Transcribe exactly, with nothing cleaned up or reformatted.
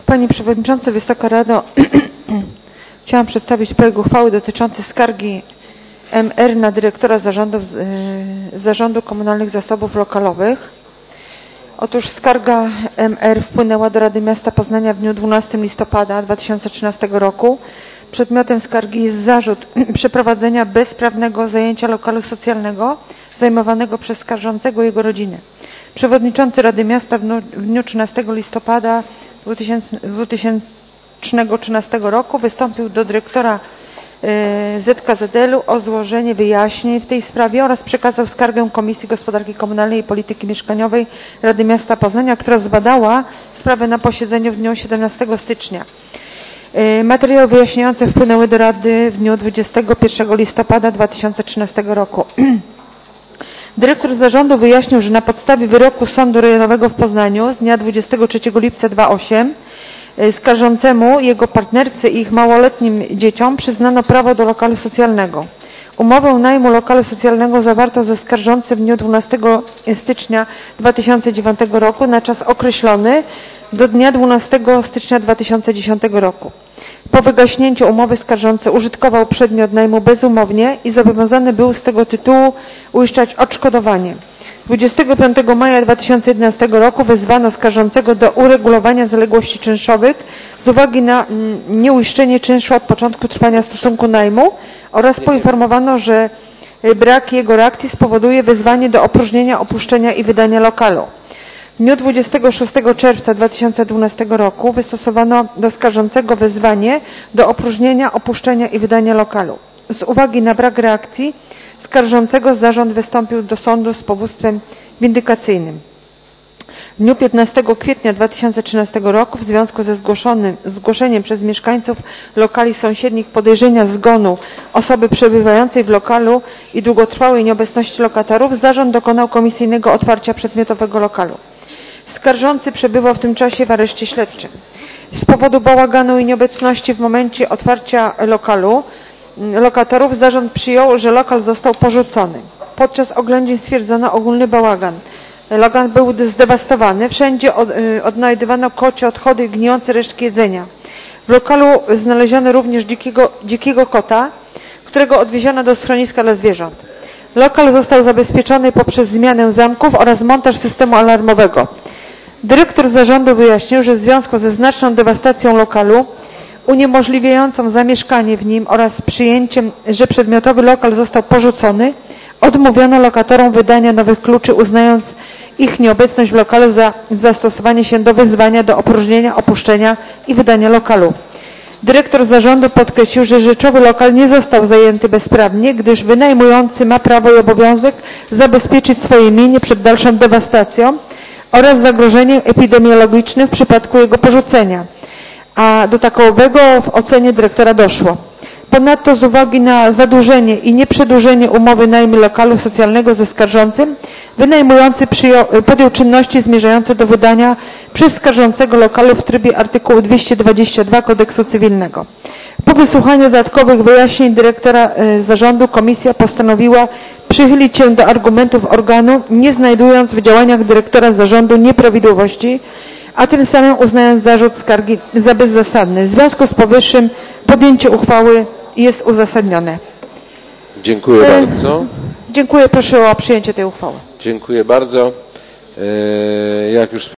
Panie Przewodniczący, Wysoka Rado, chciałam przedstawić projekt uchwały dotyczący skargi M R na dyrektora zarządu, z Zarządu Komunalnych Zasobów Lokalowych. Otóż skarga M R wpłynęła do Rady Miasta Poznania w dniu dwunastego listopada dwa tysiące trzynastego roku. Przedmiotem skargi jest zarzut przeprowadzenia bezprawnego zajęcia lokalu socjalnego zajmowanego przez skarżącego i jego rodzinę. Przewodniczący Rady Miasta w dniu trzynastego listopada dwa tysiące trzynastego roku wystąpił do dyrektora Z K Z L u o złożenie wyjaśnień w tej sprawie oraz przekazał skargę Komisji Gospodarki Komunalnej i Polityki Mieszkaniowej Rady Miasta Poznania, która zbadała sprawę na posiedzeniu w dniu siedemnastego stycznia. Materiały wyjaśniające wpłynęły do Rady w dniu dwudziestego pierwszego listopada dwa tysiące trzynastego roku. Dyrektor zarządu wyjaśnił, że na podstawie wyroku Sądu Rejonowego w Poznaniu z dnia dwudziestego trzeciego lipca dwa tysiące ósmego skarżącemu, jego partnerce i ich małoletnim dzieciom przyznano prawo do lokalu socjalnego. Umowę najmu lokalu socjalnego zawarto ze skarżącym w dniu dwunastego stycznia dwa tysiące dziewiątego roku na czas określony do dnia dwunastego stycznia dwa tysiące dziesiątego roku. Po wygaśnięciu umowy skarżący użytkował przedmiot najmu bezumownie i zobowiązany był z tego tytułu uiszczać odszkodowanie. dwudziestego piątego maja dwa tysiące jedenastego roku wezwano skarżącego do uregulowania zaległości czynszowych z uwagi na nieuiszczenie czynszu od początku trwania stosunku najmu oraz poinformowano, że brak jego reakcji spowoduje wezwanie do opróżnienia, opuszczenia i wydania lokalu. W dniu dwudziestego szóstego czerwca dwa tysiące dwunastego roku wystosowano do skarżącego wezwanie do opróżnienia, opuszczenia i wydania lokalu. Z uwagi na brak reakcji skarżącego zarząd wystąpił do sądu z powództwem windykacyjnym. W dniu piętnastego kwietnia dwa tysiące trzynastego roku w związku ze zgłoszonym, zgłoszeniem przez mieszkańców lokali sąsiednich podejrzenia zgonu osoby przebywającej w lokalu i długotrwałej nieobecności lokatorów zarząd dokonał komisyjnego otwarcia przedmiotowego lokalu. Skarżący przebywał w tym czasie w areszcie śledczym. Z powodu bałaganu i nieobecności w momencie otwarcia lokalu lokatorów zarząd przyjął, że lokal został porzucony. Podczas oględzin stwierdzono ogólny bałagan. Lokal był zdewastowany. Wszędzie od, y, odnajdywano kocie odchody i gnijące resztki jedzenia. W lokalu znaleziono również dzikiego, dzikiego kota, którego odwieziono do schroniska dla zwierząt. Lokal został zabezpieczony poprzez zmianę zamków oraz montaż systemu alarmowego. Dyrektor zarządu wyjaśnił, że w związku ze znaczną dewastacją lokalu uniemożliwiającą zamieszkanie w nim oraz przyjęciem, że przedmiotowy lokal został porzucony, odmówiono lokatorom wydania nowych kluczy, uznając ich nieobecność w lokalu za zastosowanie się do wezwania do opróżnienia, opuszczenia i wydania lokalu. Dyrektor zarządu podkreślił, że rzeczowy lokal nie został zajęty bezprawnie, gdyż wynajmujący ma prawo i obowiązek zabezpieczyć swoje mienie przed dalszą dewastacją oraz zagrożeniem epidemiologicznym w przypadku jego porzucenia. A do takowego w ocenie dyrektora doszło. Ponadto z uwagi na zadłużenie i nieprzedłużenie umowy najmu lokalu socjalnego ze skarżącym, wynajmujący przyjął, podjął czynności zmierzające do wydania przez skarżącego lokalu w trybie artykułu dwieście dwadzieścia dwa Kodeksu Cywilnego. Po wysłuchaniu dodatkowych wyjaśnień dyrektora zarządu komisja postanowiła przychylić się do argumentów organu, nie znajdując w działaniach dyrektora zarządu nieprawidłowości, a tym samym uznając zarzut skargi za bezzasadny. W związku z powyższym podjęcie uchwały jest uzasadnione. Dziękuję e, bardzo. Dziękuję, proszę o przyjęcie tej uchwały. Dziękuję bardzo. E, jak już